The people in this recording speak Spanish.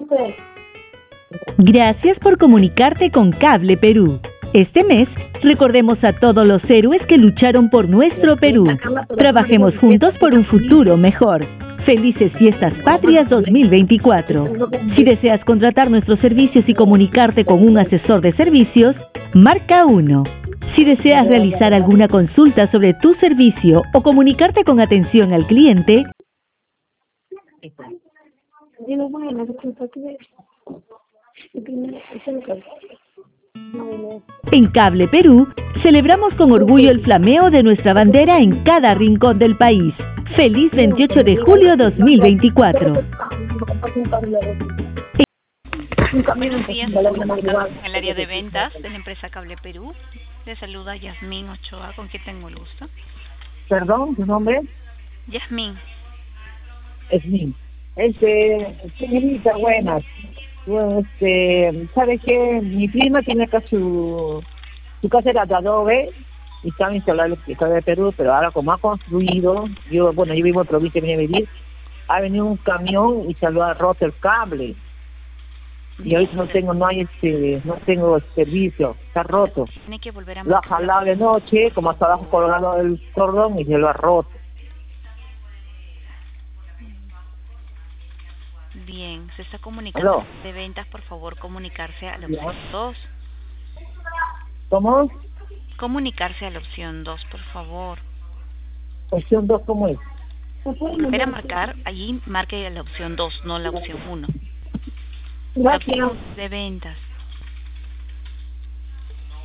Gracias por comunicarte con Cable Perú. Este mes, recordemos a todos los héroes que lucharon por nuestro Perú. Trabajemos juntos por un futuro mejor. Felices Fiestas Patrias 2024. Si deseas contratar nuestros servicios y comunicarte con un asesor de servicios, marca 1. Si deseas realizar alguna consulta sobre tu servicio o comunicarte con atención al cliente, en Cable Perú, celebramos con orgullo el flameo de nuestra bandera en cada rincón del país. ¡Feliz 28 de julio 2024! Buenos días, estamos en el área de ventas de la empresa Cable Perú. Le saluda Yasmín Ochoa, con quien tengo el gusto. Perdón, ¿tu nombre? Yasmín. Yasmín. Señorita, buenas. Bueno, ¿sabe qué? Mi prima tiene acá su casa era de adobe y estaba instalada en el de Perú, pero ahora como ha construido, yo vivo en provincia de vivir, ha venido un camión y se lo ha roto el cable. Y ahorita no tengo servicio, está roto. Tiene que volver a lo ha jalado de noche, como hasta abajo colgado el cordón y se lo ha roto. Bien, se está comunicando de ventas, por favor, comunicarse a la opción 2. ¿Cómo? Comunicarse a la opción 2, por favor. ¿Opción 2 cómo es? Volver a marcar, allí marque la opción 2, no la opción 1. Gracias. De ventas.